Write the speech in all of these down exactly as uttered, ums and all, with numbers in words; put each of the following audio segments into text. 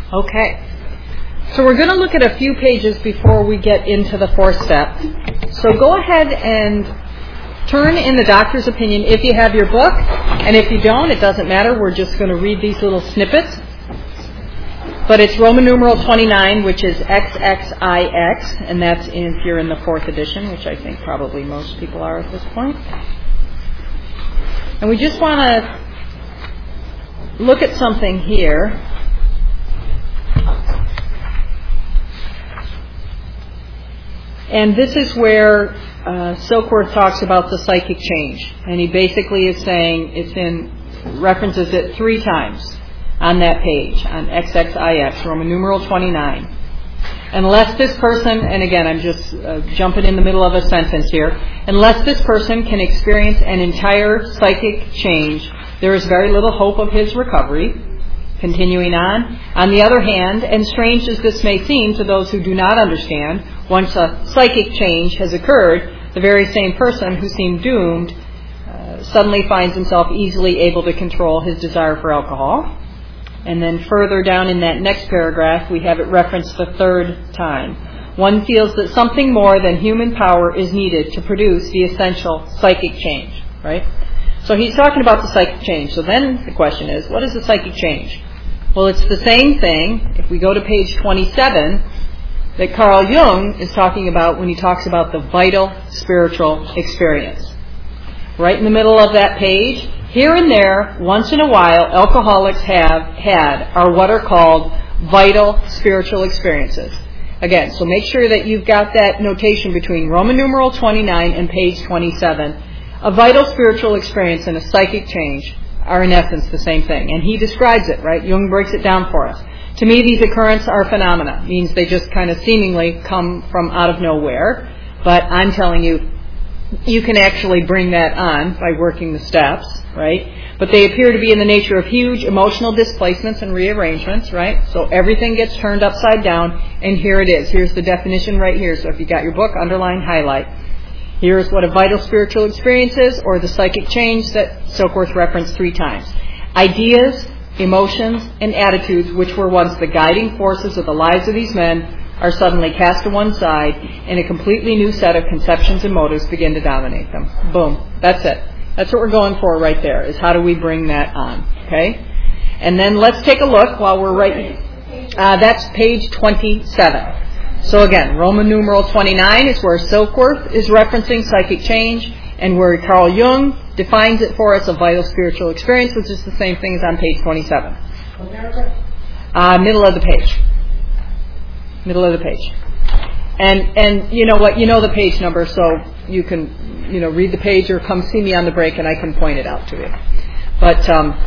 Okay. So we're going to look at a few pages before we get into the fourth step. So go ahead and turn in the doctor's opinion if you have your book, and if you don't, it doesn't matter. We're just going to read these little snippets. But it's Roman numeral twenty-nine, which is X X I X, and that's in, if you're in the fourth edition, which I think probably most people are at this point. And we just want to look at something here. And this is where uh, Silkworth talks about the psychic change. And he basically is saying, it's in, references it three times on that page, on X X I X, Roman numeral twenty-nine. Unless this person, and again I'm just uh, jumping in the middle of a sentence here, unless this person can experience an entire psychic change, there is very little hope of his recovery. Continuing on. On the other hand, and strange as this may seem to those who do not understand, once a psychic change has occurred, the very same person who seemed doomed uh, suddenly finds himself easily able to control his desire for alcohol. And then further down in that next paragraph, we have it referenced the third time. One feels that something more than human power is needed to produce the essential psychic change, right? So he's talking about the psychic change. So then the question is, what is the psychic change? Well, it's the same thing, if we go to page twenty-seven, that Carl Jung is talking about when he talks about the vital spiritual experience. Right in the middle of that page, here and there, once in a while, alcoholics have had are what are called vital spiritual experiences. Again, so make sure that you've got that notation between Roman numeral twenty-nine and page twenty-seven. A vital spiritual experience and a psychic change are in essence the same thing. And he describes it, right? Jung breaks it down for us. To me, these occurrences are phenomena. Means they just kind of seemingly come from out of nowhere. But I'm telling you, you can actually bring that on by working the steps, right? But they appear to be in the nature of huge emotional displacements and rearrangements, right? So everything gets turned upside down, and here it is. Here's the definition right here. So if you got your book, underline, highlight. Here's what a vital spiritual experience is, or the psychic change that Silkworth referenced three times. Ideas, emotions, and attitudes, which were once the guiding forces of the lives of these men, are suddenly cast to one side, and a completely new set of conceptions and motives begin to dominate them. Boom. That's it. That's what we're going for right there, is how do we bring that on, okay? And then let's take a look while we're right... Uh, that's page twenty-seven. So again, Roman numeral twenty-nine is where Silkworth is referencing psychic change, and where Carl Jung defines it for us, a vital spiritual experience, which is the same thing as on page twenty-seven. Uh, middle of the page. Middle of the page. And and you know what? You know the page number, so you can you know read the page or come see me on the break, and I can point it out to you. But um,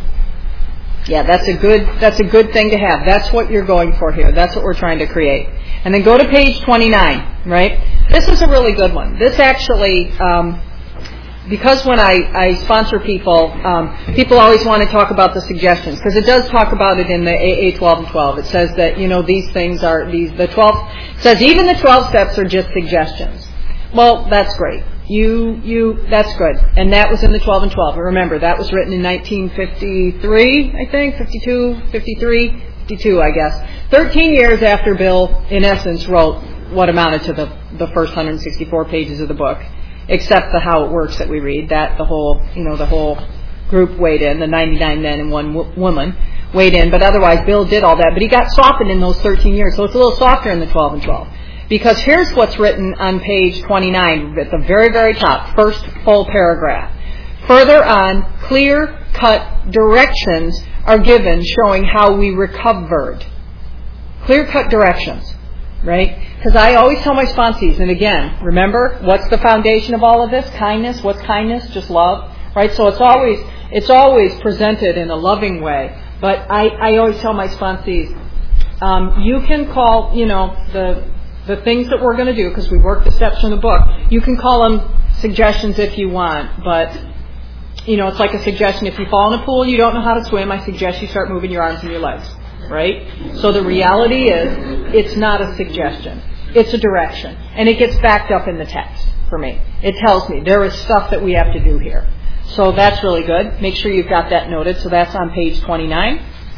yeah, that's a good that's a good thing to have. That's what you're going for here. That's what we're trying to create. And then go to page twenty-nine, right? This is a really good one. This actually, um, because when I, I sponsor people, um, people always want to talk about the suggestions, because it does talk about it in the A A twelve and twelve. It says that, you know, these things are, these the twelve, it says even the twelve steps are just suggestions. Well, that's great. You, you, that's good. And that was in the twelve and twelve. And remember, that was written in nineteen fifty-three, I think, fifty-two, fifty-three, fifty-two, I guess. thirteen years after Bill, in essence, wrote what amounted to the, the first one hundred sixty-four pages of the book, except the how it works that we read. That the whole, you know, the whole group weighed in, the ninety-nine men and one w- woman weighed in. But otherwise, Bill did all that. But he got softened in those thirteen years. So it's a little softer in the twelve and twelve. Because here's what's written on page twenty-nine, at the very, very top, first full paragraph. Further on, clear-cut directions are given showing how we recovered. Clear-cut directions, right? Because I always tell my sponsees, and again, remember, what's the foundation of all of this? Kindness. What's kindness? Just love, right? So it's always it's always presented in a loving way. But I, I always tell my sponsees, um, you can call, you know, the the things that we're going to do, because we work the steps from the book, you can call them suggestions if you want, but, you know, it's like a suggestion. If you fall in a pool and you don't know how to swim, I suggest you start moving your arms and your legs, right? So the reality is, it's not a suggestion. It's a direction. And it gets backed up in the text for me. It tells me there is stuff that we have to do here. So that's really good. Make sure you've got that noted. So that's on page twenty-nine.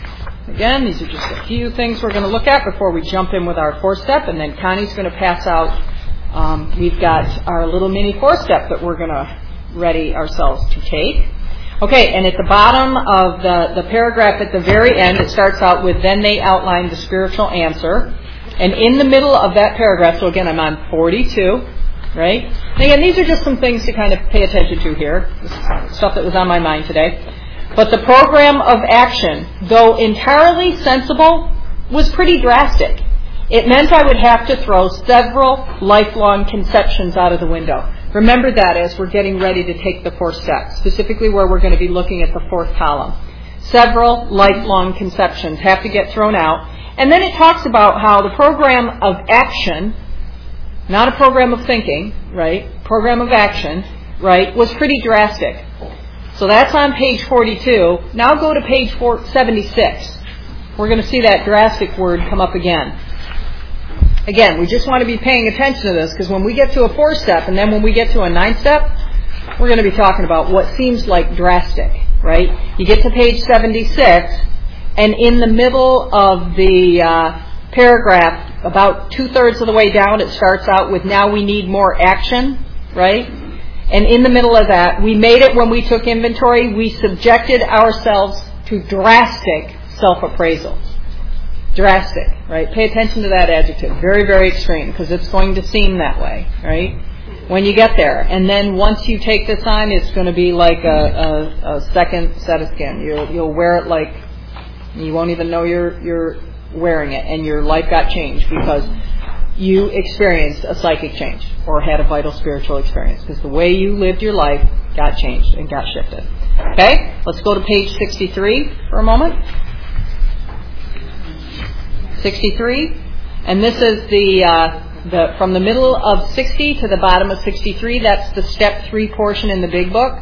Again, these are just a few things we're going to look at before we jump in with our four-step, and then Connie's going to pass out. Um, we've got our little mini four-step that we're going to ready ourselves to take. Okay, and at the bottom of the, the paragraph at the very end, it starts out with, then they outline the spiritual answer. And in the middle of that paragraph, so again, I'm on forty-two, right? And again, these are just some things to kind of pay attention to here, stuff that was on my mind today. But the program of action, though entirely sensible, was pretty drastic. It meant I would have to throw several lifelong conceptions out of the window. Remember that as we're getting ready to take the fourth step, specifically where we're going to be looking at the fourth column. Several lifelong conceptions have to get thrown out. And then it talks about how the program of action, not a program of thinking, right, program of action, right, was pretty drastic. So that's on page forty-two. Now go to page seventy-six. We're going to see that drastic word come up again. Again, we just want to be paying attention to this because when we get to a four step and then when we get to a nine step, we're going to be talking about what seems like drastic, right? You get to page seventy-six, and in the middle of the uh, paragraph, about two-thirds of the way down, it starts out with, now we need more action, right? And in the middle of that, we made it when we took inventory. We subjected ourselves to drastic self-appraisal. Drastic, right? Pay attention to that adjective. Very, very extreme, because it's going to seem that way, right? When you get there. And then once you take this on, it's going to be like a, a, a second set of skin. You'll, you'll wear it like you won't even know you're, you're wearing it, and your life got changed because you experienced a psychic change or had a vital spiritual experience because the way you lived your life got changed and got shifted. Okay? Let's go to page sixty-three for a moment. sixty-three. And this is the, uh, the from the middle of sixty to the bottom of sixty-three. That's the step three portion in the big book.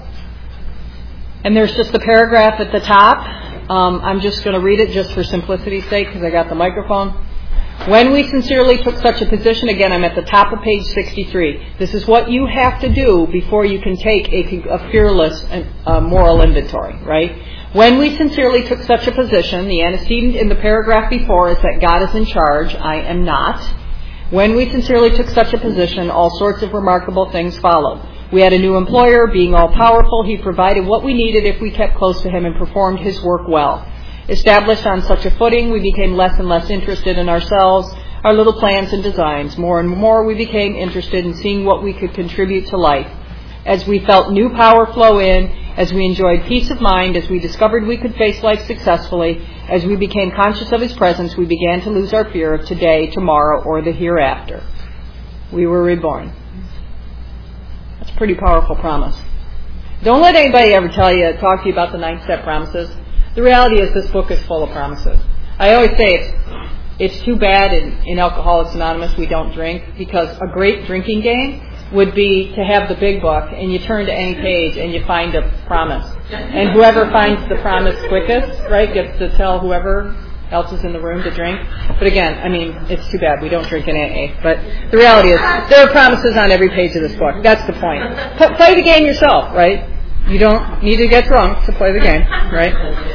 And there's just the paragraph at the top. Um, I'm just going to read it just for simplicity's sake because I got the microphone. When we sincerely took such a position, again, I'm at the top of page sixty-three. This is what you have to do before you can take a, a fearless uh, moral inventory, right? When we sincerely took such a position, the antecedent in the paragraph before is that God is in charge. I am not. When we sincerely took such a position, all sorts of remarkable things followed. We had a new employer, being all-powerful. He provided what we needed if we kept close to him and performed his work well. Established on such a footing, we became less and less interested in ourselves, our little plans and designs. More and more we became interested in seeing what we could contribute to life. As we felt new power flow in, as we enjoyed peace of mind, as we discovered we could face life successfully, as we became conscious of his presence, we began to lose our fear of today, tomorrow, or the hereafter. We were reborn. That's a pretty powerful promise. Don't let anybody ever tell you, talk to you about the nine-step promises. The reality is this book is full of promises. I always say it's, it's too bad in, in Alcoholics Anonymous we don't drink, because a great drinking game would be to have the big book and you turn to any page and you find a promise. And whoever finds the promise quickest, right, gets to tell whoever else is in the room to drink. But again, I mean, it's too bad we don't drink in A A. But the reality is there are promises on every page of this book. That's the point. P- play the game yourself, right? You don't need to get drunk to play the game, right?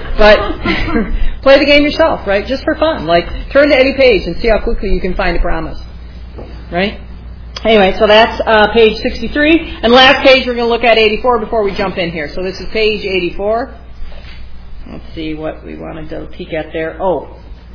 But play the game yourself, right? Just for fun. Like, turn to any page and see how quickly you can find a promise, right? Anyway, so that's uh, page sixty-three. And last page, we're going to look at eighty-four before we jump in here. So this is page eighty-four. Let's see what we wanted to peek at there. Oh.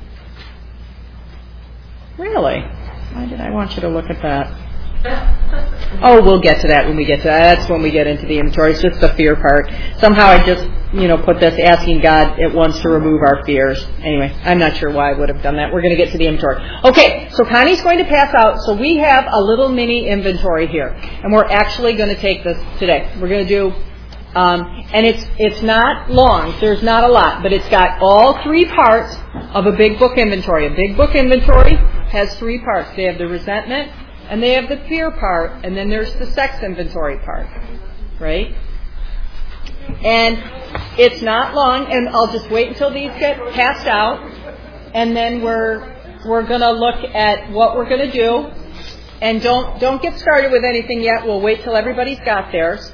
Really? Why did I want you to look at that? Oh, we'll get to that when we get to that. That's when we get into the inventory. It's just the fear part. Somehow I just, you know, put this asking God at once to remove our fears. Anyway, I'm not sure why I would have done that. We're going to get to the inventory. Okay, so Connie's going to pass out. So we have a little mini inventory here. And we're actually going to take this today. We're going to do, um, and it's it's not long. There's not a lot. But it's got all three parts of a big book inventory. A big book inventory has three parts. They have the resentment, and they have the fear part, and then there's the sex inventory part, right? And it's not long, and I'll just wait until these get passed out, and then we're we're going to look at what we're going to do. And don't don't get started with anything yet. We'll wait till everybody's got theirs.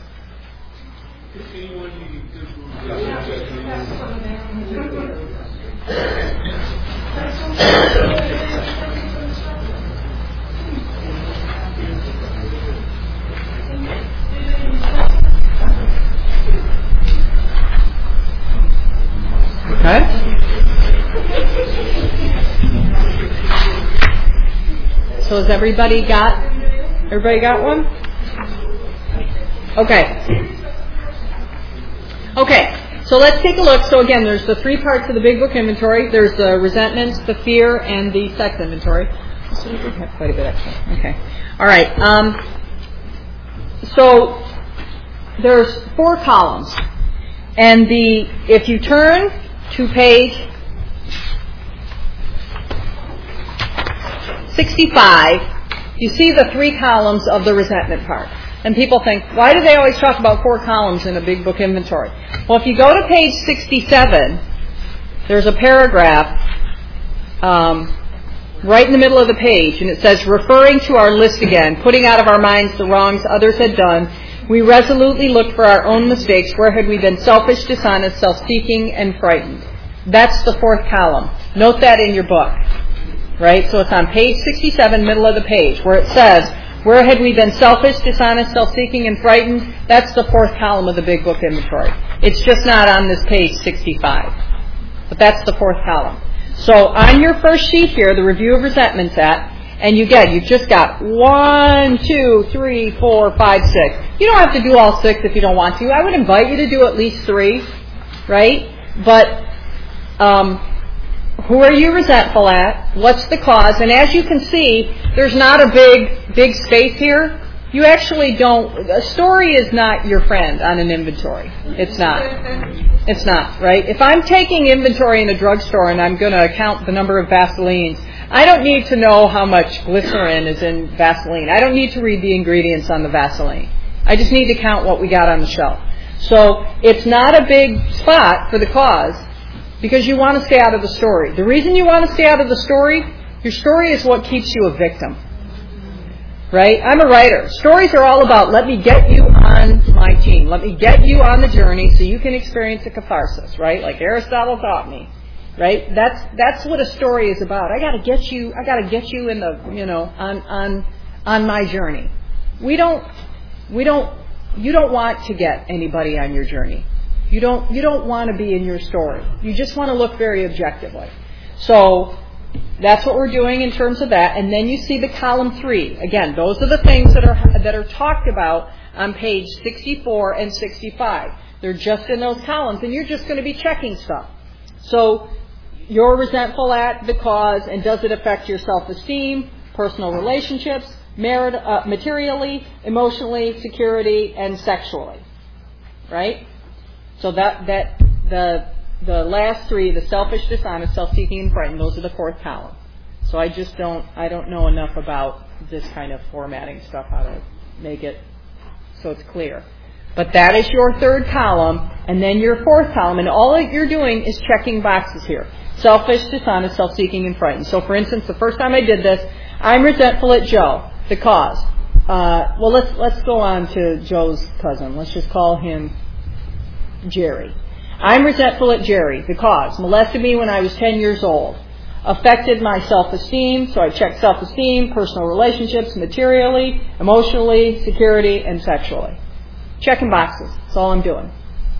Okay. So has everybody got everybody got one? Okay. Okay. So let's take a look. So again, there's the three parts of the Big Book inventory. There's the resentments, the fear, and the sex inventory. So we have quite a bit extra. Okay. All right. Um, so there's four columns, and the if you turn to page sixty-five, you see the three columns of the resentment part. And people think, why do they always talk about four columns in a Big Book inventory? Well, if you go to page sixty-seven, there's a paragraph um, right in the middle of the page, and it says, referring to our list again, putting out of our minds the wrongs others had done, we resolutely looked for our own mistakes. Where had we been selfish, dishonest, self-seeking, and frightened? That's the fourth column. Note that in your book. Right? So it's on page sixty-seven, middle of the page, where it says, where had we been selfish, dishonest, self-seeking, and frightened? That's the fourth column of the Big Book inventory. It's just not on this page sixty-five. But that's the fourth column. So on your first sheet here, the review of resentments at, and you get, you've just got one, two, three, four, five, six. You don't have to do all six if you don't want to. I would invite you to do at least three, right? But um, who are you resentful at? What's the cause? And as you can see, there's not a big, big space here. You actually don't, a story is not your friend on an inventory. It's not. It's not, right? If I'm taking inventory in a drugstore and I'm going to count the number of Vaselines, I don't need to know how much glycerin is in Vaseline. I don't need to read the ingredients on the Vaseline. I just need to count what we got on the shelf. So it's not a big spot for the cause because you want to stay out of the story. The reason you want to stay out of the story, your story is what keeps you a victim. Right? I'm a writer. Stories are all about, let me get you on my team. Let me get you on the journey so you can experience a catharsis, right? Like Aristotle taught me. Right? That's that's what a story is about. I got to get you I got to get you in the, you know, on on on my journey. We don't we don't you don't want to get anybody on your journey. You don't you don't want to be in your story. You just want to look very objectively. So that's what we're doing in terms of that. And then you see the column three. Again, those are the things that are that are talked about on page sixty-four and sixty-five. They're just in those columns, and you're just going to be checking stuff. So you're resentful at the cause, and does it affect your self-esteem, personal relationships, merit, uh, materially, emotionally, security, and sexually? Right? So that that the the last three, the selfish, dishonest, self-seeking, and frightened, those are the fourth column. So I just don't I don't know enough about this kind of formatting stuff, how to make it so it's clear. But that is your third column, and then your fourth column, and all that you're doing is checking boxes here. Selfish, dishonest, self-seeking, and frightened. So for instance, the first time I did this, I'm resentful at Joe, the cause. Uh, well, let's let's go on to Joe's cousin. Let's just call him Jerry. I'm resentful at Jerry, the cause. Molested me when I was ten years old. Affected my self-esteem, so I checked self-esteem, personal relationships, materially, emotionally, security, and sexually. Checking boxes. That's all I'm doing.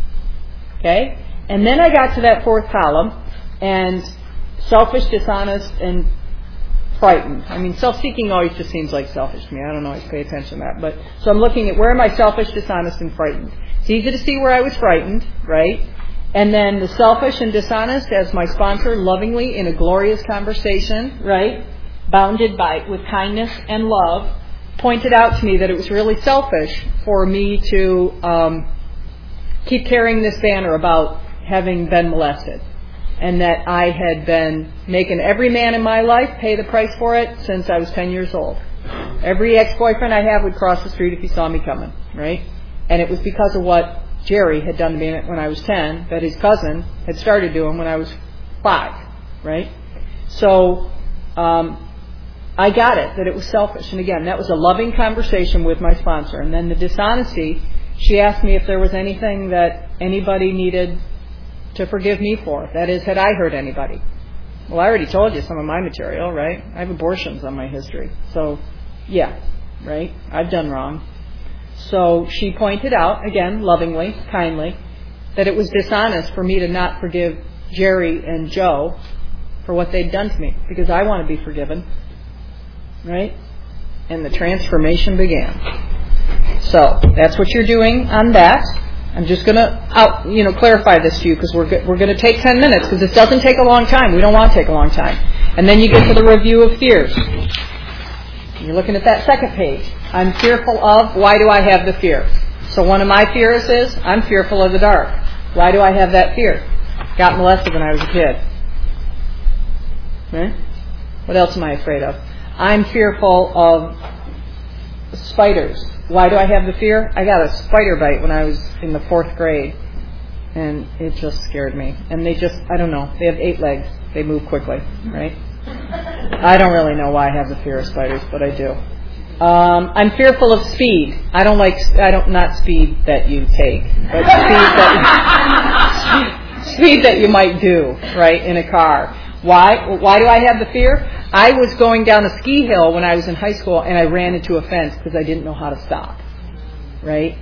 Okay? And then I got to that fourth column, and selfish, dishonest, and frightened. I mean, self-seeking always just seems like selfish to me. I don't always pay attention to that. But so I'm looking at where am I selfish, dishonest, and frightened. It's easy to see where I was frightened, right? And then the selfish and dishonest, as my sponsor lovingly in a glorious conversation, right, bounded by with kindness and love, pointed out to me that it was really selfish for me to um, keep carrying this banner about having been molested, and that I had been making every man in my life pay the price for it since I was ten years old. Every ex-boyfriend I have would cross the street if he saw me coming, right? And it was because of what Jerry had done to me when I was ten, that his cousin had started doing when I was five, right? So um, I got it, that it was selfish. And again, that was a loving conversation with my sponsor. And then the dishonesty, she asked me if there was anything that anybody needed to forgive me for? That is, had I hurt anybody? Well, I already told you some of my material, right? I have abortions on my history. So, yeah, right? I've done wrong. So she pointed out, again, lovingly, kindly, that it was dishonest for me to not forgive Jerry and Joe for what they'd done to me, because I want to be forgiven, right? And the transformation began. So that's what you're doing on that. I'm just going to out, you know, clarify this to you, because we're go- we're going to take ten minutes, because this doesn't take a long time. We don't want to take a long time. And then you get to the review of fears. You're looking at that second page. I'm fearful of, why do I have the fear? So one of my fears is, I'm fearful of the dark. Why do I have that fear? Got molested when I was a kid. Right? What else am I afraid of? I'm fearful of spiders. Why do I have the fear? I got a spider bite when I was in the fourth grade. And it just scared me. And they just, I don't know, they have eight legs. They move quickly, right? I don't really know why I have the fear of spiders, but I do. Um, I'm fearful of speed. I don't like, I don't, not speed that you take, but speed that, speed, speed that you might do, right, in a car. Why? Why do I have the fear? I was going down a ski hill when I was in high school, and I ran into a fence because I didn't know how to stop, right?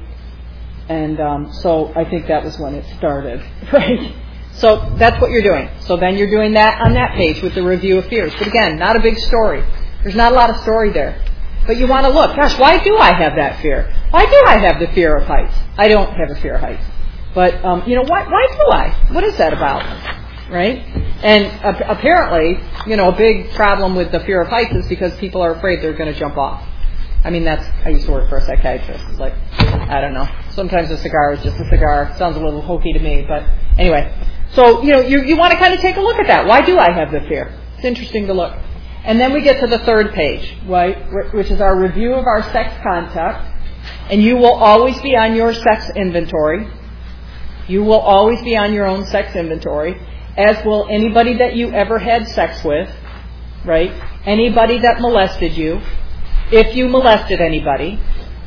And um, so I think that was when it started, right? So that's what you're doing. So then you're doing that on that page with the review of fears. But again, not a big story. There's not a lot of story there. But you want to look, gosh, why do I have that fear? Why do I have the fear of heights? I don't have a fear of heights. But, um, you know, why, why do I? What is that about? Right? And uh, apparently, you know, a big problem with the fear of heights is because people are afraid they're going to jump off. I mean, that's, I used to work for a psychiatrist. It's like, I don't know. Sometimes a cigar is just a cigar. Sounds a little hokey to me, but anyway. So, you know, you, you want to kind of take a look at that. Why do I have the fear? It's interesting to look. And then we get to the third page, right, which is our review of our sex conduct. And you will always be on your sex inventory. You will always be on your own sex inventory, as will anybody that you ever had sex with, right? Anybody that molested you. If you molested anybody.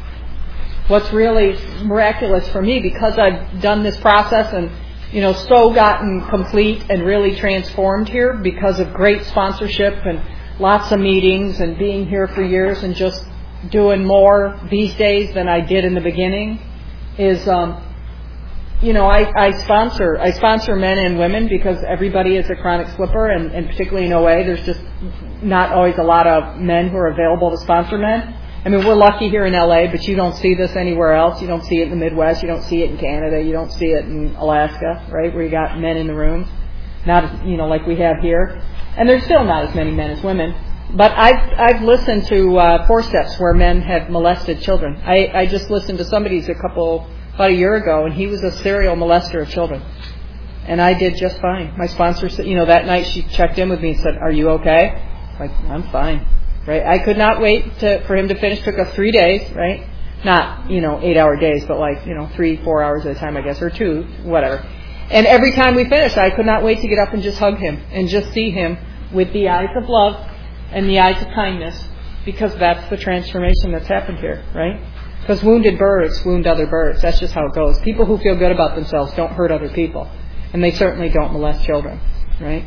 What's really miraculous for me, because I've done this process and, you know, so gotten complete and really transformed here because of great sponsorship and lots of meetings and being here for years and just doing more these days than I did in the beginning, is, um, you know, I, I sponsor I sponsor men and women because everybody is a chronic slipper, and, and particularly in O A, there's just not always a lot of men who are available to sponsor men. I mean, we're lucky here in L A, but you don't see this anywhere else. You don't see it in the Midwest. You don't see it in Canada. You don't see it in Alaska, right, where you got men in the rooms. Not, you know, like we have here. And there's still not as many men as women. But I've, I've listened to uh, Four Steps where men have molested children. I, I just listened to somebody's a couple, about a year ago, and he was a serial molester of children. And I did just fine. My sponsor said, you know, that night she checked in with me and said, "Are you okay?" Like, I'm fine. Right? I could not wait to, for him to finish. It took us three days, right? Not, you know, eight-hour days, but like, you know, three, four hours at a time, I guess, or two, whatever. And every time we finished, I could not wait to get up and just hug him and just see him with the eyes of love and the eyes of kindness, because that's the transformation that's happened here, right? Because wounded birds wound other birds. That's just how it goes. People who feel good about themselves don't hurt other people. And they certainly don't molest children, right?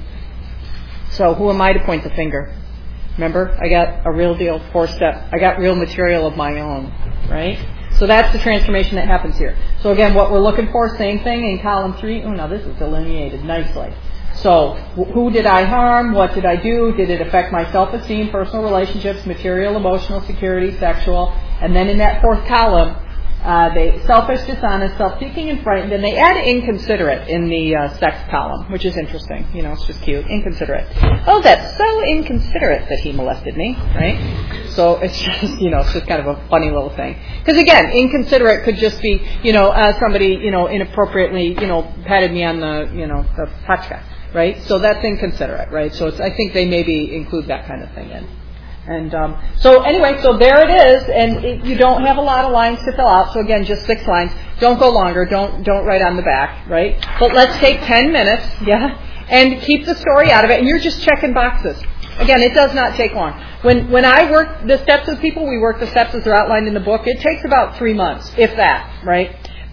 So who am I to point the finger? Remember, I got a real deal four-step. I got real material of my own, right? So that's the transformation that happens here. So again, what we're looking for, same thing in column three. Oh, now this is delineated nicely. So who did I harm? What did I do? Did it affect my self-esteem, personal relationships, material, emotional, security, sexual? And then in that fourth column, uh, they selfish, dishonest, self-seeking, and frightened. And they add inconsiderate in the uh, sex column, which is interesting. You know, it's just cute. Inconsiderate. Oh, that's so inconsiderate that he molested me, right? So it's just, you know, it's just kind of a funny little thing. Because again, inconsiderate could just be, you know, uh, somebody, you know, inappropriately, you know, patted me on the, you know, the pachka, right? So that's inconsiderate, right? So it's, I think they maybe include that kind of thing in. And um, so anyway, so there it is, and it, you don't have a lot of lines to fill out. So again, just six lines. Don't go longer. Don't don't write on the back, right? But let's take ten minutes, yeah, and keep the story out of it. And you're just checking boxes. Again, it does not take long. When when I work the steps with people, we work the steps as they're outlined in the book. It takes about three months, if that, right?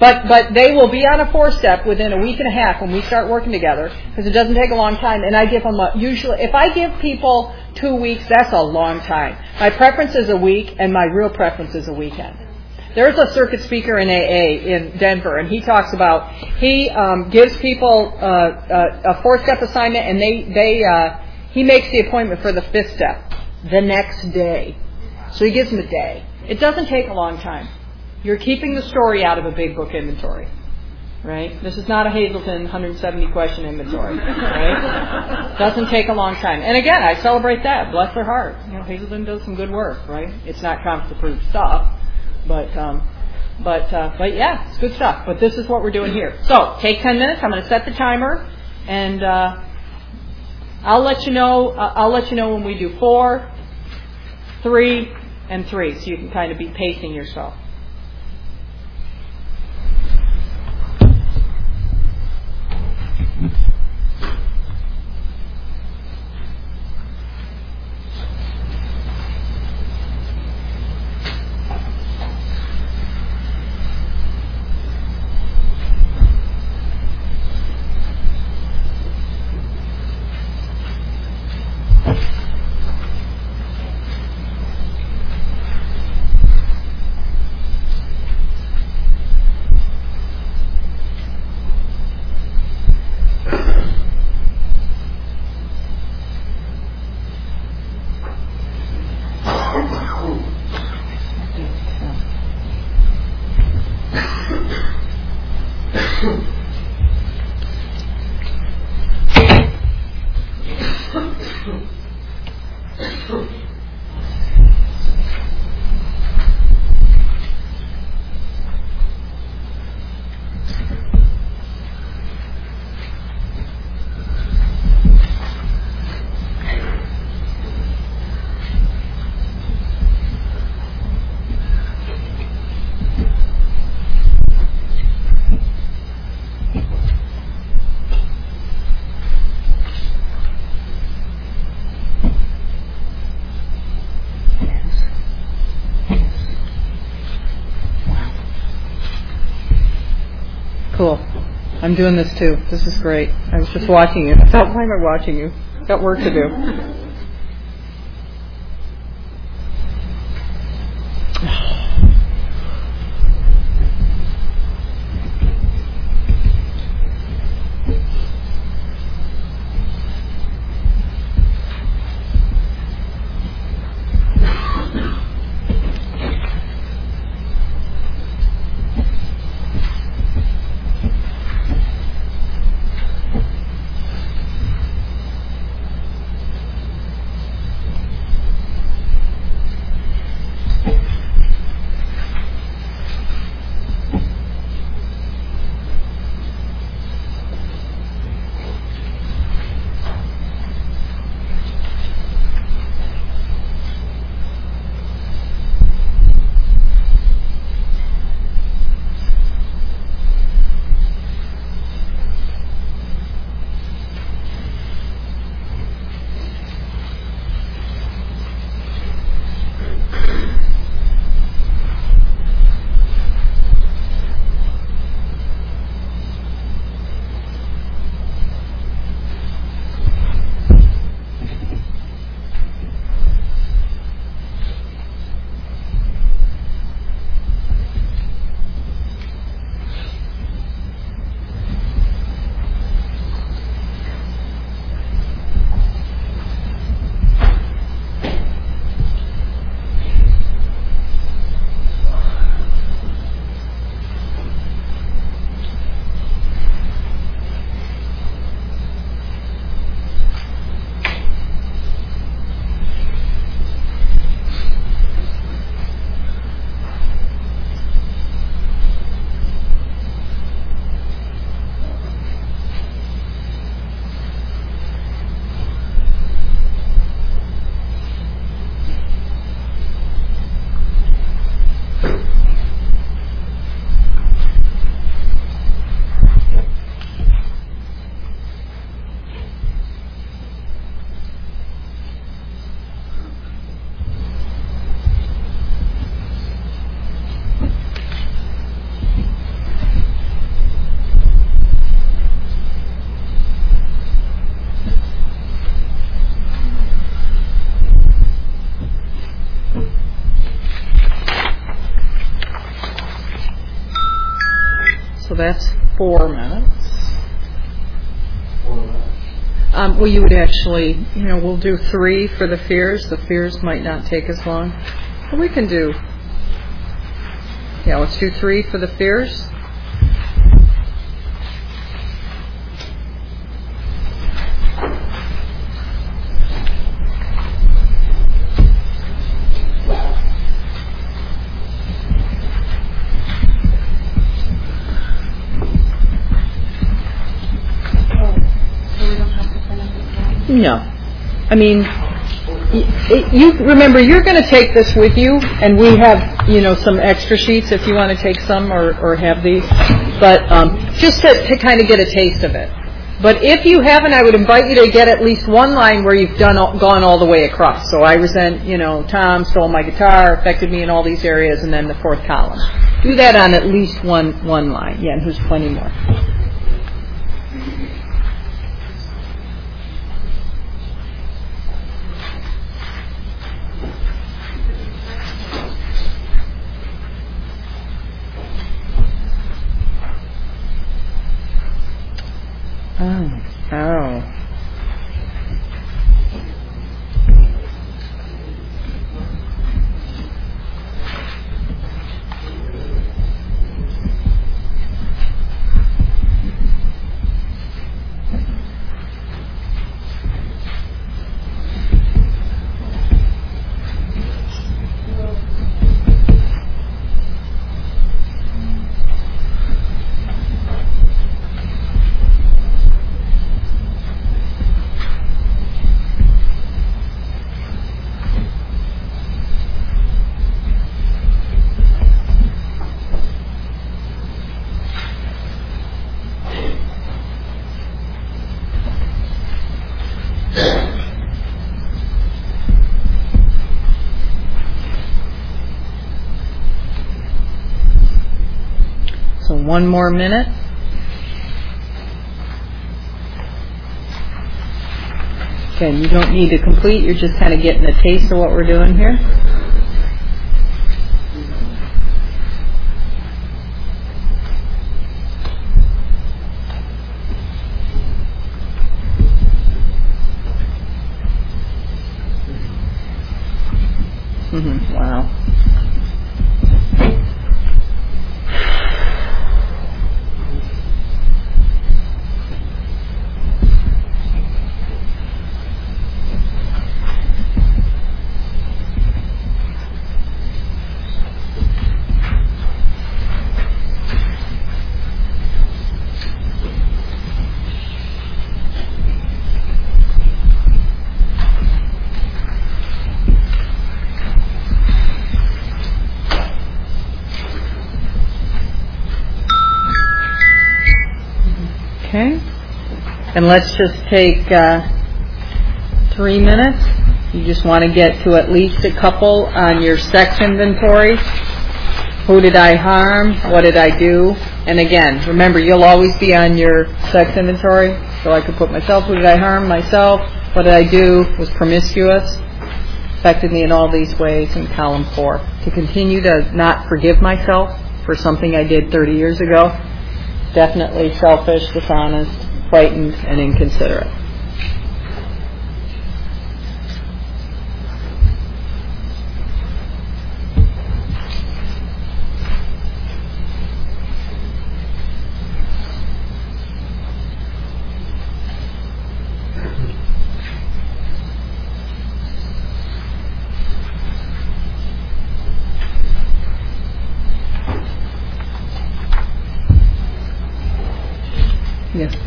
But but they will be on a four-step within a week and a half when we start working together, because it doesn't take a long time. And I give them a, usually, if I give people two weeks, that's a long time. My preference is a week, and my real preference is a weekend. There's a circuit speaker in A A in Denver, and he talks about, he um, gives people uh, a, a four-step assignment, and they, they uh, he makes the appointment for the fifth step the next day. So he gives them a day. It doesn't take a long time. You're keeping the story out of a big book inventory, right? This is not a Hazelden one hundred seventy question inventory, right? Doesn't take a long time. And again, I celebrate that. Bless their heart. You know, Hazelden does some good work, right? It's not conference-approved stuff, but um, but uh, but yeah, it's good stuff. But this is what we're doing here. So take ten minutes. I'm going to set the timer, and uh, I'll let you know. Uh, I'll let you know when we do four, three, and three, so you can kind of be pacing yourself. Cool. I'm doing this too. This is great. I was just watching you. I thought, why am I watching you? Got work to do. that's four minutes. Um, well, you would actually, you know, we'll do three for the fears. The fears might not take as long. But we can do, yeah, let's do three for the fears. No. I mean, you remember, you're going to take this with you, and we have, you know, some extra sheets if you want to take some or, or have these, but um, just to, to kind of get a taste of it. But if you haven't, I would invite you to get at least one line where you've done all, gone all the way across. So I resent, you know, Tom stole my guitar, affected me in all these areas, and then the fourth column. Do that on at least one one line. Yeah, and there's plenty more. Oh. Oh. So one more minute. Again, you don't need to complete. You're just kind of getting a taste of what we're doing here. Mm-hmm. Wow. Okay, and let's just take uh, three minutes. You just want to get to at least a couple on your sex inventory. Who did I harm? What did I do? And again, remember, you'll always be on your sex inventory. So I could put myself, who did I harm? Myself. What did I do? Was promiscuous. Affected me in all these ways in column four. To continue to not forgive myself for something I did thirty years ago. Definitely selfish, dishonest, frightened, and inconsiderate. Yes.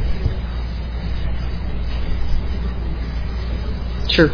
Sure.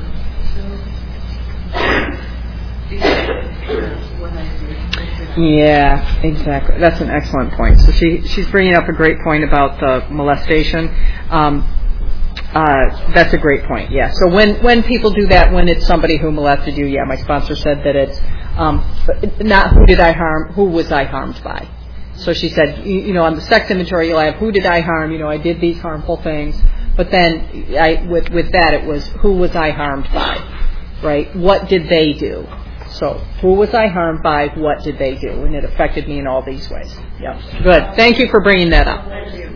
Yeah, exactly. That's an excellent point. So she she's bringing up a great point about the molestation. Um, uh, that's a great point. Yeah. So when when people do that, when it's somebody who molested you, yeah, my sponsor said that it's um, not who did I harm, who was I harmed by. So she said, you, you know, on the sex inventory, you'll have who did I harm? You know, I did these harmful things. But then, I, with with that, it was who was I harmed by, right? What did they do? So, who was I harmed by? What did they do? And it affected me in all these ways. Yep. Good. Thank you for bringing that up.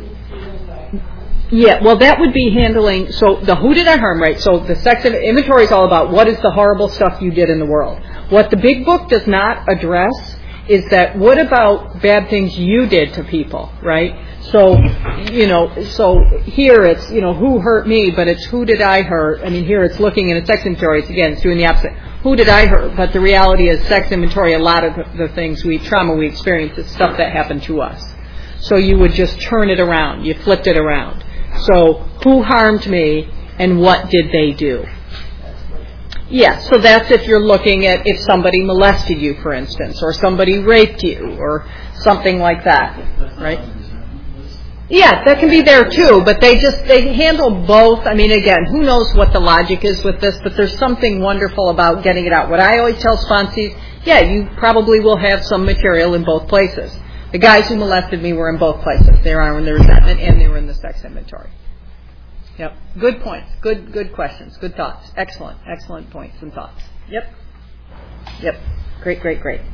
Yeah, well, that would be handling, so the who did I harm, right? So the sex inventory is all about what is the horrible stuff you did in the world. What the big book does not address is that what about bad things you did to people, right? So, you know, so here it's, you know, who hurt me, but it's who did I hurt? I mean, here it's looking in a sex inventory, it's again, it's doing the opposite. Who did I hurt? But the reality is sex inventory, a lot of the, the things we, trauma we experience is stuff that happened to us. So you would just turn it around, you flipped it around. So, who harmed me and what did they do? Yeah, so that's if you're looking at if somebody molested you, for instance, or somebody raped you, or something like that, right? Yeah, that can be there too, but they just, they handle both. I mean, again, who knows what the logic is with this, but there's something wonderful about getting it out. What I always tell sponsees, yeah, you probably will have some material in both places. The guys who molested me were in both places. They were in the resentment and they were in the sex inventory. Yep. Good points. Good good questions. Good thoughts. Excellent. Excellent points and thoughts. Yep. Yep. Great, great, great.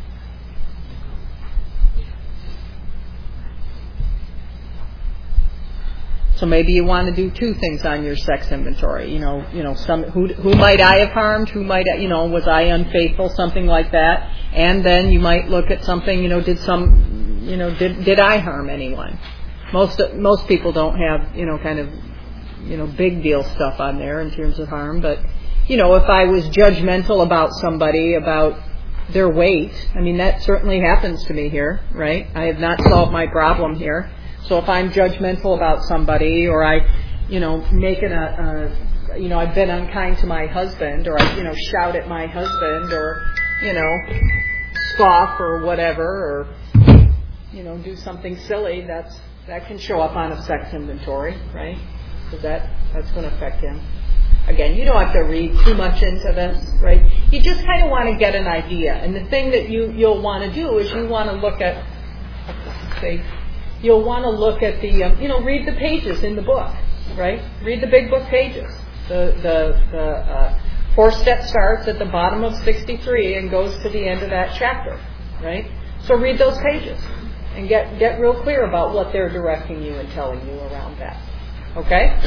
So maybe you want to do two things on your sex inventory. You know, you know, some who who might I have harmed? Who might I, you know, was I unfaithful? Something like that. And then you might look at something. You know, did some, you know, did did I harm anyone? Most most people don't have, you know, kind of, you know, big deal stuff on there in terms of harm. But, you know, if I was judgmental about somebody, about their weight, I mean, that certainly happens to me here, right? I have not solved my problem here. So if I'm judgmental about somebody, or I, you know, making a, a, you know, I've been unkind to my husband, or I, you know, shout at my husband, or, you know, scoff or whatever, or, you know, do something silly, that's, that can show up on a sex inventory, right? So that, that's going to affect him. Again, you don't have to read too much into this, right? You just kind of want to get an idea. And the thing that you, you'll want to do is you want to look at, say, you'll want to look at the, um, you know, read the pages in the book, right? Read the big book pages. The the, the uh, fourth step starts at the bottom of sixty-three and goes to the end of that chapter, right? So read those pages and get, get real clear about what they're directing you and telling you around that. Okay?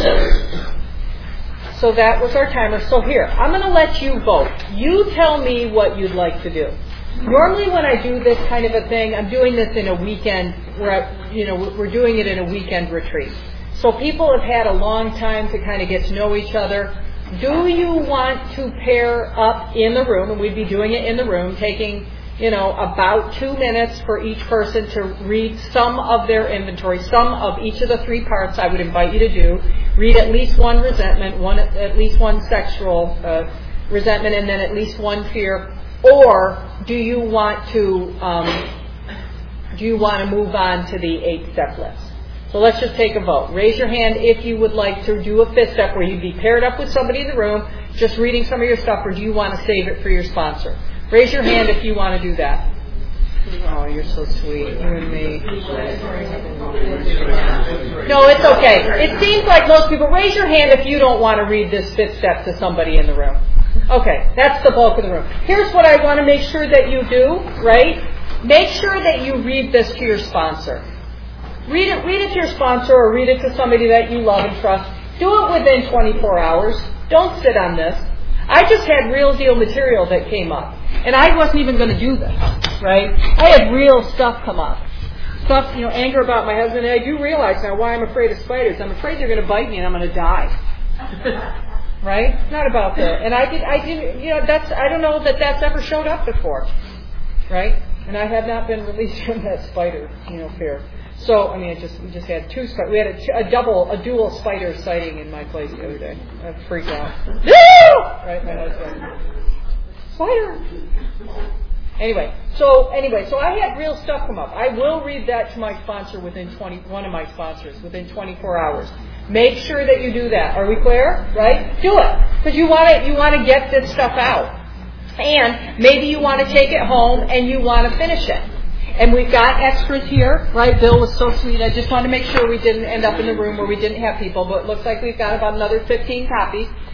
So that was our timer. So here, I'm going to let you vote. You tell me what you'd like to do. Normally when I do this kind of a thing, I'm doing this in a weekend, where, you know, we're doing it in a weekend retreat. So people have had a long time to kind of get to know each other. Do you want to pair up in the room, and we'd be doing it in the room, taking, you know, about two minutes for each person to read some of their inventory, some of each of the three parts I would invite you to do. Read at least one resentment, one at least one sexual uh, resentment, and then at least one fear. Or do you want to um, do you want to move on to the eight-step list? So let's just take a vote. Raise your hand if you would like to do a fifth step where you'd be paired up with somebody in the room, just reading some of your stuff, or do you want to save it for your sponsor? Raise your hand if you want to do that. Oh, you're so sweet. You and me. No, it's okay. It seems like most people, raise your hand if you don't want to read this fifth step to somebody in the room. Okay, that's the bulk of the room. Here's what I want to make sure that you do, right? Make sure that you read this to your sponsor. Read it, read it to your sponsor, or read it to somebody that you love and trust. Do it within twenty-four hours. Don't sit on this. I just had real deal material that came up. And I wasn't even going to do this, right? I had real stuff come up. Stuff, you know, anger about my husband. And I do realize now why I'm afraid of spiders. I'm afraid they're going to bite me and I'm going to die. Right? It's not about that. And I did, I did, you know, that's, I don't know that that's ever showed up before. Right? And I have not been released from that spider, you know, fear. So, I mean, it just, we just had two spiders. We had a, a double, a dual spider sighting in my place the other day. I freaked out. Right? My husband. Spider! Anyway, so, anyway, so I had real stuff come up. I will read that to my sponsor within twenty, one of my sponsors, within twenty-four hours. Make sure that you do that. Are we clear? Right? Do it. Because you want to, you want to get this stuff out. And maybe you want to take it home and you want to finish it. And we've got extras here, right? Bill was so sweet. I just wanted to make sure we didn't end up in the room where we didn't have people, but it looks like we've got about another fifteen copies.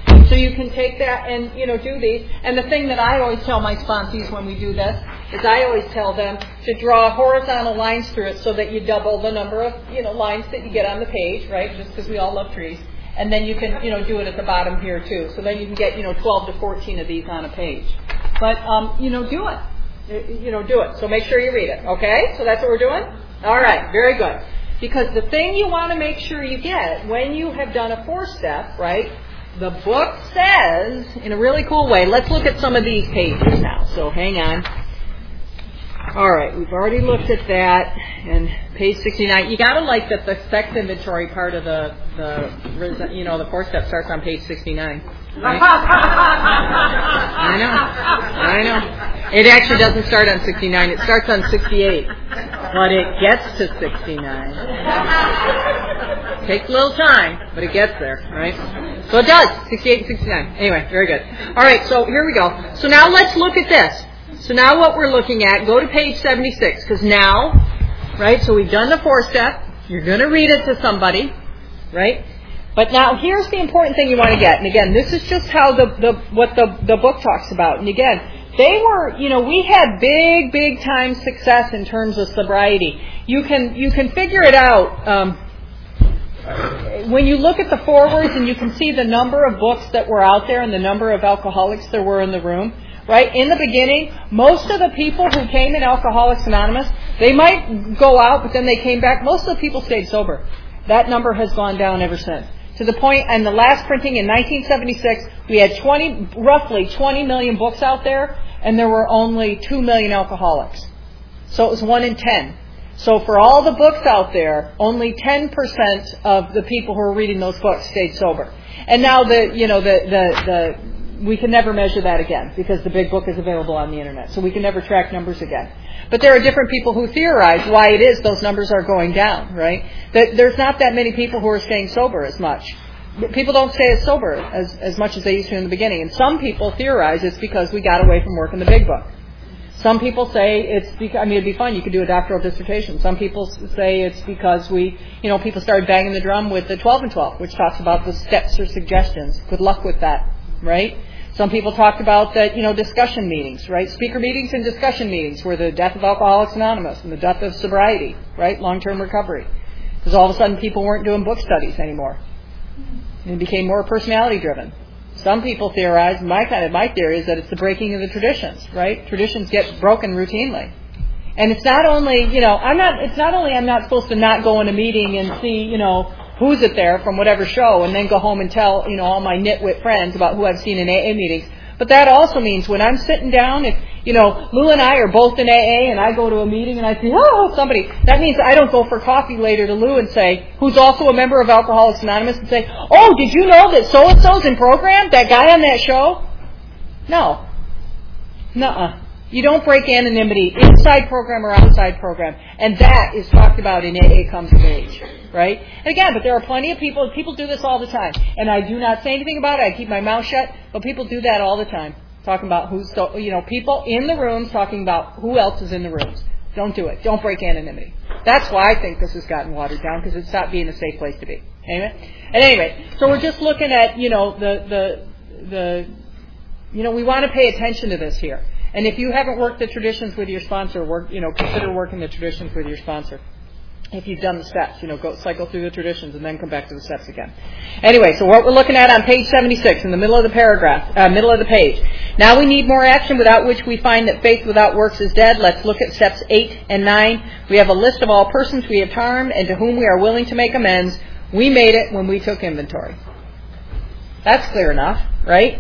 So you can take that and, you know, do these. And the thing that I always tell my sponsees when we do this is I always tell them to draw horizontal lines through it so that you double the number of, you know, lines that you get on the page, right? Just because we all love trees. And then you can, you know, do it at the bottom here too. So then you can get, you know, twelve to fourteen of these on a page. But, um, you know, do it. You know, do it. So make sure you read it. Okay? So that's what we're doing? All right. Very good. Because the thing you want to make sure you get when you have done a four-step, right, the book says, in a really cool way, let's look at some of these pages now. So hang on. All right, we've already looked at that, and page sixty-nine. You got to like that the sex inventory part of the, the you know, the four step starts on page sixty-nine. Right? I know, I know. It actually doesn't start on sixty-nine. It starts on sixty-eight, but it gets to sixty-nine. Takes a little time, but it gets there, right? So it does, sixty-eight and sixty-nine. Anyway, very good. All right, so here we go. So now let's look at this. So now what we're looking at, go to page seventy-six, because now, right, so we've done the four-step. You're going to read it to somebody, right? But now here's the important thing you want to get. And again, this is just how the, the what the, the book talks about. And again, they were, you know, we had big, big time success in terms of sobriety. You can you can figure it out. Um, when you look at the forewords and you can see the number of books that were out there and the number of alcoholics there were in the room. Right? In the beginning, most of the people who came in Alcoholics Anonymous, they might go out, but then they came back. Most of the people stayed sober. That number has gone down ever since. To the point, and the last printing in nineteen seventy-six, we had twenty, roughly twenty million books out there, and there were only two million alcoholics. So it was one in ten. So for all the books out there, only ten percent of the people who were reading those books stayed sober. And now the, you know, the, the, the, we can never measure that again because the big book is available on the internet. So we can never track numbers again. But there are different people who theorize why it is those numbers are going down, right? That there's not that many people who are staying sober as much. People don't stay as sober as, as much as they used to in the beginning. And some people theorize it's because we got away from working the big book. Some people say it's because, I mean, it'd be fun, you could do a doctoral dissertation. Some people say it's because we, you know, people started banging the drum with the twelve and twelve, which talks about the steps or suggestions. Good luck with that, right? Some people talked about that, you know, discussion meetings, right? Speaker meetings and discussion meetings were the death of Alcoholics Anonymous and the death of sobriety, right? Long-term recovery. Because all of a sudden people weren't doing book studies anymore. And it became more personality-driven. Some people theorize, my kind of, my theory is that it's the breaking of the traditions, right? Traditions get broken routinely. And it's not only, you know, I'm not, it's not only I'm not supposed to not go in a meeting and see, you know, who's it there from whatever show and then go home and tell, you know, all my nitwit friends about who I've seen in A A meetings. But that also means when I'm sitting down, if, you know, Lou and I are both in A A and I go to a meeting and I see, oh, somebody, that means I don't go for coffee later to Lou and say, who's also a member of Alcoholics Anonymous, and say, oh, did you know that so-and-so's in program? That guy on that show? No. Nuh-uh. You don't break anonymity, inside program or outside program. And that is talked about in A A Comes of Age. Right? And again, but there are plenty of people, people do this all the time. And I do not say anything about it. I keep my mouth shut. But people do that all the time. Talking about who's, so, you know, people in the rooms talking about who else is in the rooms. Don't do it. Don't break anonymity. That's why I think this has gotten watered down, because it's not being a safe place to be. Amen? And anyway, so we're just looking at, you know, the, the, the, you know, we want to pay attention to this here. And if you haven't worked the traditions with your sponsor, work, you know, consider working the traditions with your sponsor. If you've done the steps, you know, go cycle through the traditions and then come back to the steps again. Anyway, so what we're looking at on page seventy-six, in the middle of the paragraph, uh, middle of the page. Now we need more action, without which we find that faith without works is dead. Let's look at steps eight and nine. We have a list of all persons we have harmed and to whom we are willing to make amends. We made it when we took inventory. That's clear enough, right?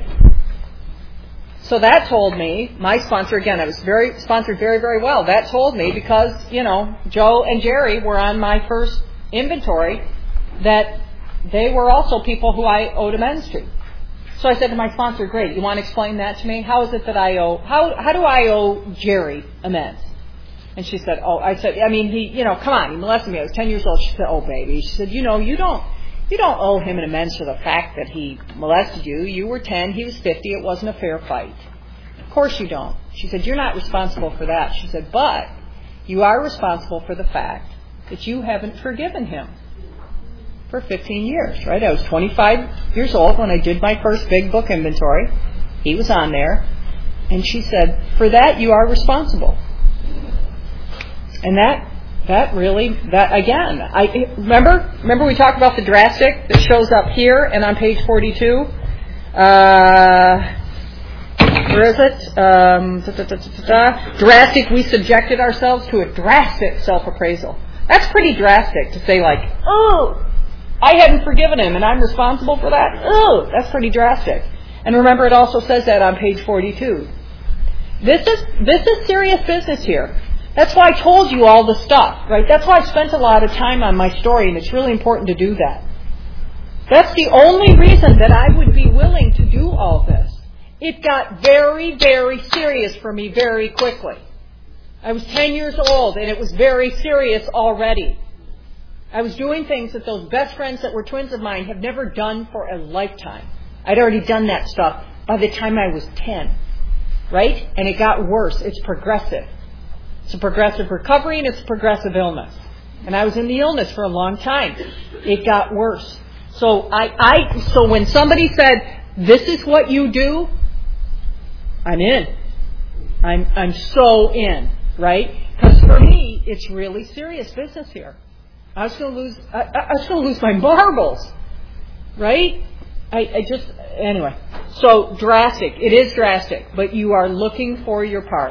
So that told me, my sponsor, again, I was very sponsored very, very well. That told me, because, you know, Joe and Jerry were on my first inventory, that they were also people who I owed amends to. So I said to my sponsor, great, you want to explain that to me? How is it that I owe, how, how do I owe Jerry amends? And she said, oh, I said, I mean, he, you know, come on, he molested me. I was ten years old. She said, oh, baby. She said, you know, you don't, You don't owe him an amends for the fact that he molested you. You were ten, he was fifty, it wasn't a fair fight. Of course you don't. She said, you're not responsible for that. She said, but you are responsible for the fact that you haven't forgiven him. for fifteen years, right? I was twenty-five years old when I did my first big book inventory. He was on there. And she said, for that you are responsible. And that that really, that again, I remember remember we talked about the drastic that shows up here and on page forty-two? Uh, where is it? Um, da, da, da, da, da. Drastic, we subjected ourselves to a drastic self-appraisal. That's pretty drastic to say like, oh, I hadn't forgiven him and I'm responsible for that? Oh, that's pretty drastic. And remember, it also says that on page forty-two. This is this is serious business here. That's why I told you all the stuff, right? That's why I spent a lot of time on my story, and it's really important to do that. That's the only reason that I would be willing to do all this. It got very, very serious for me very quickly. I was ten years old, and it was very serious already. I was doing things that those best friends that were twins of mine have never done for a lifetime. I'd already done that stuff by the time I was ten, right? And it got worse. It's progressive. It's a progressive recovery and it's a progressive illness. And I was in the illness for a long time. It got worse. So I, I, so when somebody said, this is what you do, I'm in. I'm, I'm so in, right? Because for me, it's really serious business here. I was going to lose, I, I was going to lose my marbles, right? I, I just, anyway. So drastic. It is drastic, but you are looking for your part.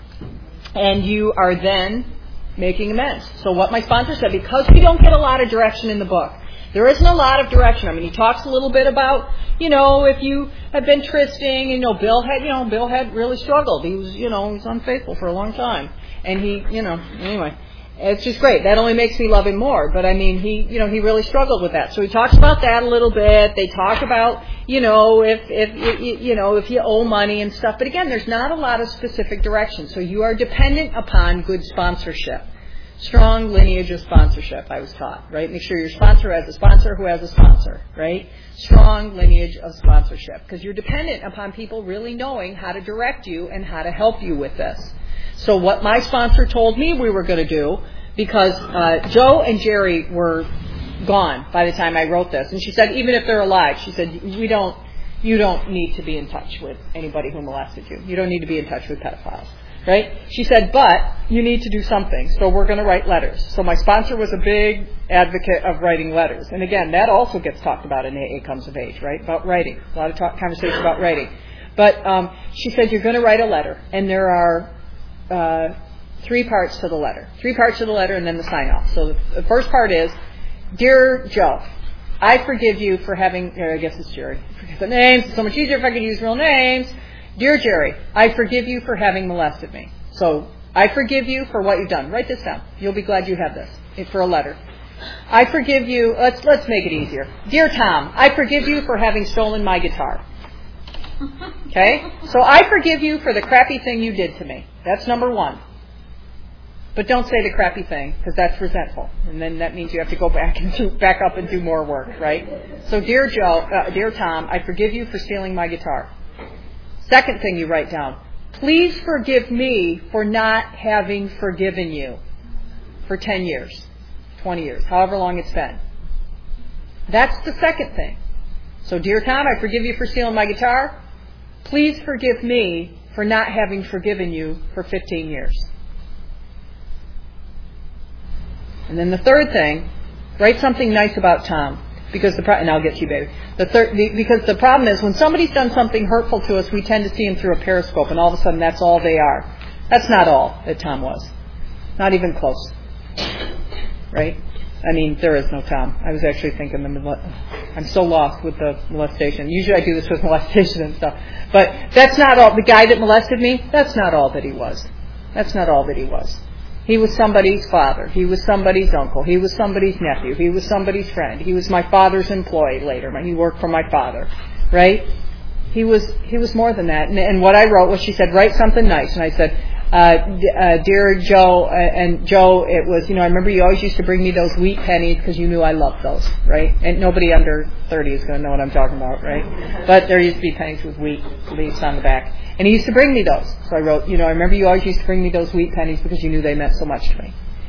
And you are then making amends. So what my sponsor said, because we don't get a lot of direction in the book, there isn't a lot of direction. I mean, he talks a little bit about, you know, if you have been trysting, you know, Bill had, you know, Bill had really struggled. He was, you know, he was unfaithful for a long time. And he, you know, anyway, it's just great. That only makes me love him more. But I mean, he, you know, he really struggled with that. So he talks about that a little bit. They talk about, you know, if, if, you know, if you owe money and stuff. But again, there's not a lot of specific direction. So you are dependent upon good sponsorship. Strong lineage of sponsorship, I was taught, right? Make sure your sponsor has a sponsor who has a sponsor, right? Strong lineage of sponsorship. Because you're dependent upon people really knowing how to direct you and how to help you with this. So what my sponsor told me we were going to do, because uh, Joe and Jerry were gone by the time I wrote this, and she said, even if they're alive, she said, we don't, you don't need to be in touch with anybody who molested you. You don't need to be in touch with pedophiles, right? She said, but you need to do something, so we're going to write letters. So my sponsor was a big advocate of writing letters. And again, that also gets talked about in A A Comes of Age, right? About writing. A lot of talk, conversation about writing. But um, she said, you're going to write a letter, and there are Uh, three parts to the letter. Three parts to the letter and then the sign-off. So the first part is, Dear Joe, I forgive you for having, or I guess it's Jerry. Forget the names. It's so much easier if I could use real names. Dear Jerry, I forgive you for having molested me. So I forgive you for what you've done. Write this down. You'll be glad you have this for a letter. I forgive you. Let's let's make it easier. Dear Tom, I forgive you for having stolen my guitar. Okay? So I forgive you for the crappy thing you did to me. That's number one. But don't say the crappy thing, because that's resentful. And then that means you have to go back and do, back up and do more work, right? So dear Joe, uh, dear Tom, I forgive you for stealing my guitar. Second thing you write down. Please forgive me for not having forgiven you for ten years, twenty years, however long it's been. That's the second thing. So dear Tom, I forgive you for stealing my guitar. Please forgive me for not having forgiven you for fifteen years. And then the third thing, write something nice about Tom. Because the pro- and I'll get to you, baby. The third, the, because the problem is when somebody's done something hurtful to us, we tend to see them through a periscope, and all of a sudden that's all they are. That's not all that Tom was. Not even close. Right? I mean, there is no Tom. I was actually thinking the mole- I'm so lost with the molestation. Usually I do this with molestation and stuff. But that's not all. The guy that molested me, that's not all that he was. That's not all that he was. He was somebody's father. He was somebody's uncle. He was somebody's nephew. He was somebody's friend. He was my father's employee later. He worked for my father. Right? He was he was more than that. And, and what I wrote was, she said, write something nice. And I said, Uh, d- uh, dear Joe, uh, and Joe, it was, you know, I remember you always used to bring me those wheat pennies because you knew I loved those, right? And nobody under thirty is going to know what I'm talking about, right? But there used to be pennies with wheat leaves on the back. And he used to bring me those. So I wrote, you know, I remember you always used to bring me those wheat pennies because you knew they meant so much to me.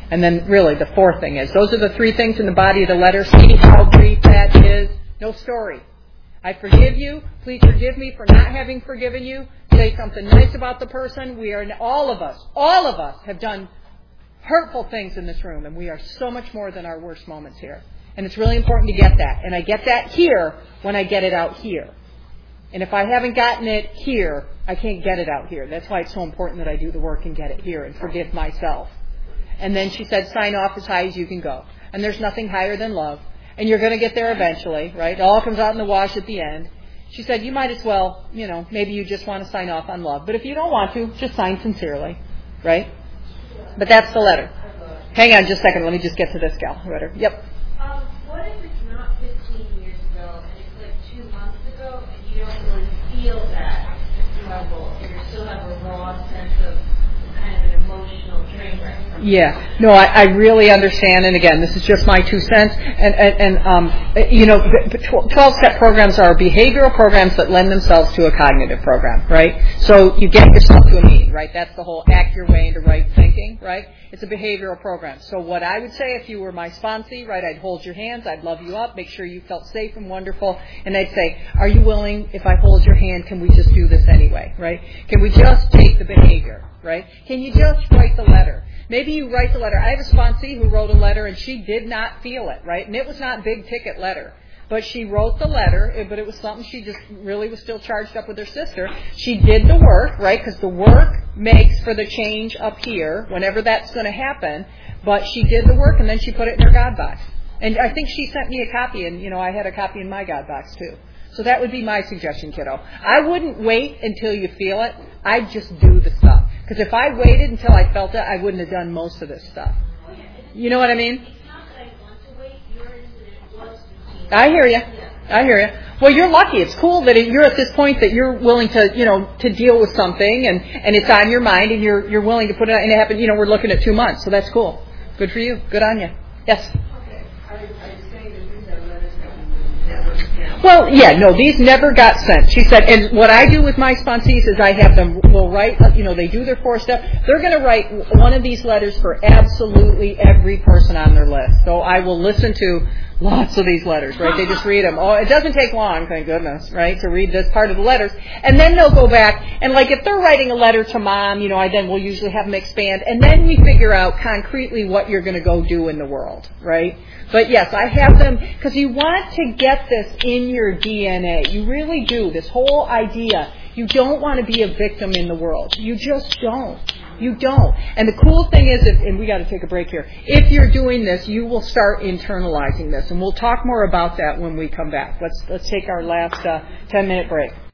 And then really the fourth thing is, those are the three things in the body of the letter. See how brief that is. No story. I forgive you. Please forgive me for not having forgiven you. Say something nice about the person. We are, all of us, all of us have done hurtful things in this room, and we are so much more than our worst moments here. And it's really important to get that. And I get that here when I get it out here. And if I haven't gotten it here, I can't get it out here. That's why it's so important that I do the work and get it here and forgive myself. And then she said, sign off as high as you can go. And there's nothing higher than love. And you're going to get there eventually, right? It all comes out in the wash at the end. She said, you might as well, you know, maybe you just want to sign off on love. But if you don't want to, just sign sincerely, right? But that's the letter. Hang on just a second. Let me just get to this gal. Letter. Yep. Um, what if it's not fifteen years ago and it's like two months ago and you don't really feel that level and you still have a raw sense of kind of an emotional train wreck? Yeah. No, I, I really understand. And again, this is just my two cents. And, and, and um, you know, twelve-step programs are behavioral programs that lend themselves to a cognitive program, right? So you get yourself to a meeting, right? That's the whole act your way into right thinking, right? It's a behavioral program. So what I would say if you were my sponsee, right, I'd hold your hands, I'd love you up, make sure you felt safe and wonderful, and I'd say, are you willing, if I hold your hand, can we just do this anyway, right? Can we just take the behavior, right? Can you just write the letter? Maybe you write the letter. I have a sponsee who wrote a letter and she did not feel it, right? And it was not a big ticket letter. But she wrote the letter, but it was something she just really was still charged up with her sister. She did the work, right? Because the work makes for the change up here, whenever that's going to happen. But she did the work and then she put it in her God box. And I think she sent me a copy, and, you know, I had a copy in my God box too. So that would be my suggestion, kiddo. I wouldn't wait until you feel it. I'd just do the stuff. Because if I waited until I felt it, I wouldn't have done most of this stuff. You know what I mean? I hear you. I hear you. Well, you're lucky. It's cool that you're at this point that you're willing to, you know, to deal with something, and, and it's on your mind, and you're you're willing to put it on, and it happened. You know, we're looking at two months, so that's cool. Good for you. Good on you. Yes. Well, yeah, no, these never got sent. She said, and what I do with my sponsees is I have them, will write, you know, they do their four step. They're going to write one of these letters for absolutely every person on their list. So I will listen to lots of these letters, right? They just read them. Oh, it doesn't take long, thank goodness, right, to read this part of the letters. And then they'll go back, and like if they're writing a letter to mom, you know, I then will usually have them expand, and then we figure out concretely what you're going to go do in the world, right? But yes, I have them, because you want to get this in your D N A. You really do. This whole idea, you don't want to be a victim in the world. You just don't. You don't. And the cool thing is, if, and we got to take a break here, if you're doing this, you will start internalizing this. And we'll talk more about that when we come back. Let's let's take our last uh, ten minute break.